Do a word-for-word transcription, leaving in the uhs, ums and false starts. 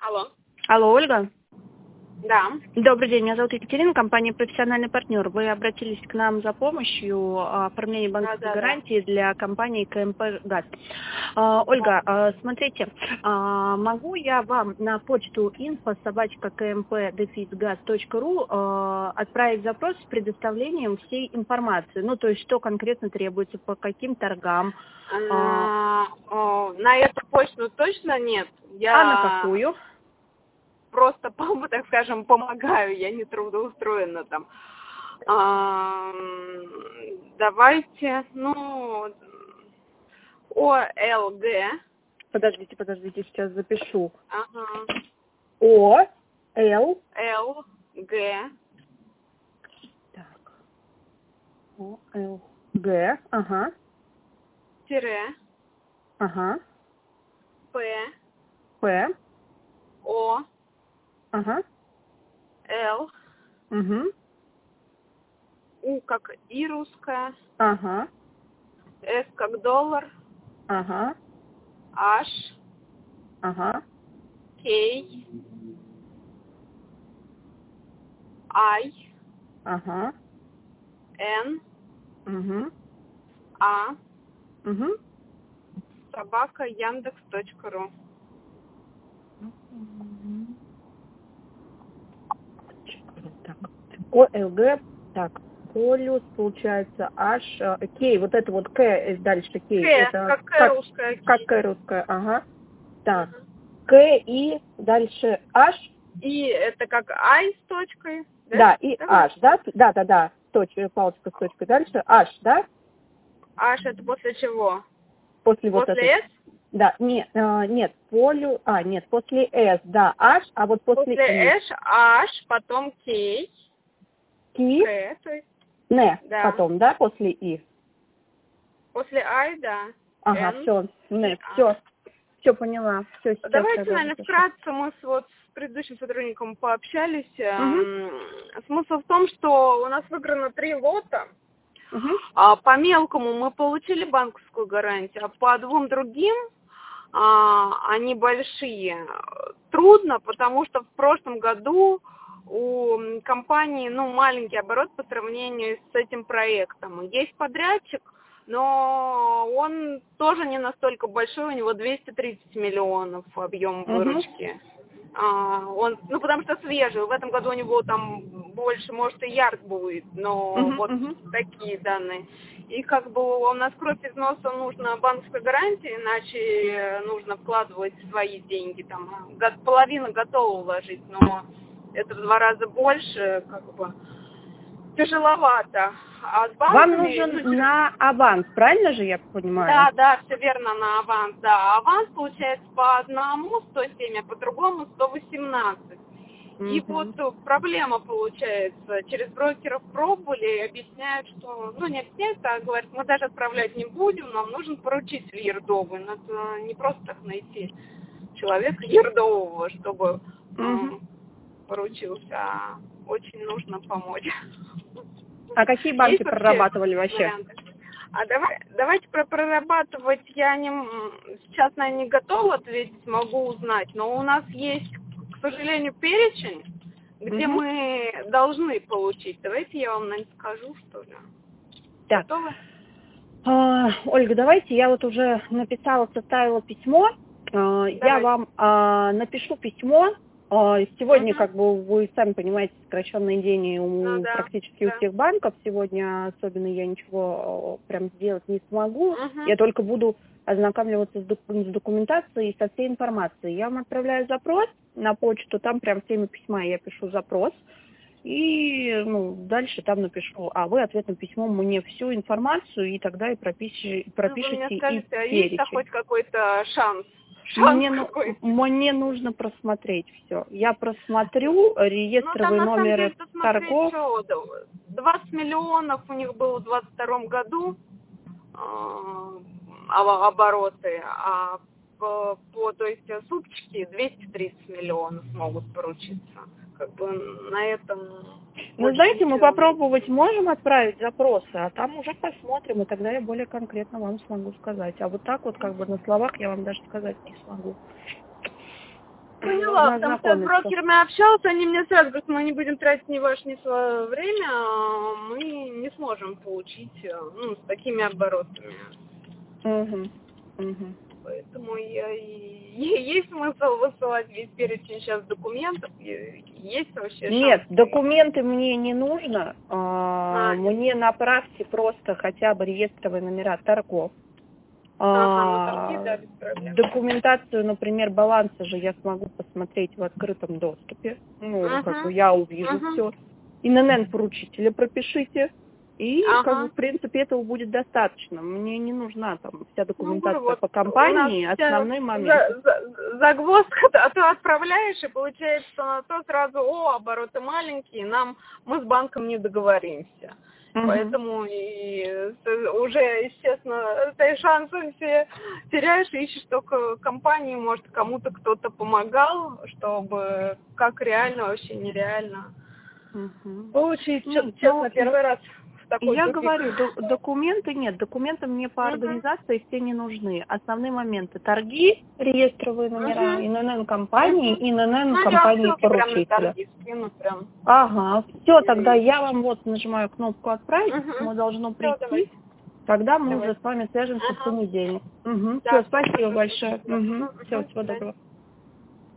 Алло. Алло, Ольга. Да. Добрый день, меня зовут Екатерина, компания «Профессиональный партнер». Вы обратились к нам за помощью оформления банковской Да, да, гарантии да. для компании КМП «Газ». А, Ольга, а, смотрите, а, могу я вам на почту инфо собачка кмп дефис газ точка ру а, отправить запрос с предоставлением всей информации? Ну, то есть, что конкретно требуется, по каким торгам? А, а, на эту почту точно нет. Я... А на какую? Просто, так скажем, помогаю, я не трудоустроена там. А, давайте, ну, ОЛГ. Подождите, подождите, сейчас запишу. Ага. О, Л. Л, Г. Так. О, Л, Г. Ага. Тире. Ага. П. П. О. Ага. Л. Угу. У как И русская. Ага. С как доллар. Ага. H. Ага. К. I. Ага. Н. Угу. А. Угу. Собака Яндекс точка ру. Так. О, Л, Г. Так. Полюс, получается, H, К, вот это вот К, дальше К. К, Это как К как, русская. как К русская, ага. Так. Угу. К и дальше H. И это как I с точкой. Да, Да, и Давай. H, да? Да, да, да. Точка, палочка с точкой. Дальше H, да? H это после чего? После, вот После этой. S? Да, нет, э, нет, полю, а, нет, после S, да, H, а вот после, После I. S, H, потом K. Ки, К, то есть, не, да. потом, да, после И. После I, да. Ага, N. все, не, А. все, все поняла, все, сейчас Давайте, тогда наверное, запишу. вкратце мы с, вот, с предыдущим сотрудником пообщались. Угу. Смысл в том, что у нас выиграно три лота. Угу. А по мелкому мы получили банковскую гарантию, а по двум другим а, они большие. Трудно, потому что в прошлом году у компании ну, маленький оборот по сравнению с этим проектом. Есть подрядчик, но он тоже не настолько большой, у него двести тридцать миллионов объем выручки. А, он, ну, потому что свежий. В этом году у него там больше, может, и ярд будет, но Угу. вот Угу. такие данные. И как бы у нас кровь из носа нужна банковская гарантия, иначе нужно вкладывать свои деньги. Там половина готова вложить, но это в два раза больше, как бы тяжеловато. А с банками, Вам нужен ну, на аванс, правильно же я понимаю? Да, да, все верно, на аванс, да. Аванс получается по одному сто семь, а по другому сто восемнадцать. Угу. И вот проблема получается, через брокеров пробовали и объясняют, что, ну не объясняют, а говорят, мы даже отправлять не будем, нам нужен поручитель ердовый. Но это не просто так найти человека ердового, чтобы Угу. м, поручился, а очень нужно помочь. А какие банки Есть прорабатывали вообще? варианты? А давай, давайте про прорабатывать я не, сейчас, наверное, не готова ответить, могу узнать, но у нас есть, к сожалению, перечень, где Угу. мы должны получить. Давайте я вам, наверное, скажу, что ли. Так. Готовы? А, Ольга, давайте я вот уже написала, составила письмо. А, я Давайте. вам а, напишу письмо. А, сегодня, Угу. как бы, вы сами понимаете, сокращенные дни у Ну да, практически да. у всех банков. Сегодня особенно я ничего а, прям сделать не смогу. Угу. Я только буду ознакомливаться с, доку- с документацией и со всей информацией. Я вам отправляю запрос на почту, там прям в теме письма я пишу запрос. И ну, дальше там напишу, а вы ответным письмом мне всю информацию, и тогда и пропиши, Ну, вы пропишите мне и скажите, а есть перечень. хоть какой-то шанс? Шанс Мне, ну, какой-то? мне нужно просмотреть все. Я просмотрю Ну, там реестровые на самом деле номеры посмотреть, торгов. что двадцать миллионов у них было в двадцать втором году а, обороты, а по, по, то есть супчики двести тридцать миллионов могут поручиться. Как бы на этом Ну, больше знаете, мы ничего. попробовать можем отправить запросы, а там уже посмотрим, и тогда я более конкретно вам смогу сказать. А вот так вот, как бы на словах, я вам даже сказать не смогу. Поняла, потому что с брокерами общался, они мне сразу говорят, мы не будем тратить ни ваше, ни свое время, мы не сможем получить, ну, с такими оборотами. Угу. Угу. Поэтому я, есть смысл высылать весь перечень сейчас документов, есть вообще шанс? Нет, документы мне не нужно, а, а, мне направьте просто хотя бы реестровые номера торгов. Ага, ну, торги, да, без проблем. Документацию, например, баланса же я смогу посмотреть в открытом доступе. Ну, uh-huh. как бы я увижу uh-huh. все. ИНН поручителя пропишите. И, uh-huh. как бы, в принципе, этого будет достаточно. Мне не нужна там вся документация ну, вот, по компании, основной момент. За, за, загвоздка, а то отправляешь, и получается на то сразу, о, обороты маленькие, нам, мы с банком не договоримся. Uh-huh. Поэтому и уже, естественно, ты шансы все теряешь, ищешь только компании, может, кому-то кто-то помогал, чтобы как реально, вообще нереально uh-huh. получить. Ну, честно, первый раз в такой Я тупик. говорю, до, документы нет, документы мне по uh-huh. организации все не нужны. Основные моменты: торги, реестровые номера, uh-huh. ИНН компании, uh-huh. ИНН ну, компании поручителя. Скину, прям. Ага, все, тогда я вам вот нажимаю кнопку «Отправить», uh-huh. оно должно прийти, тогда мы давай. Уже с вами свяжемся uh-huh. в понедельник. Угу. Да, все, спасибо большое. Угу. Все, всего доброго.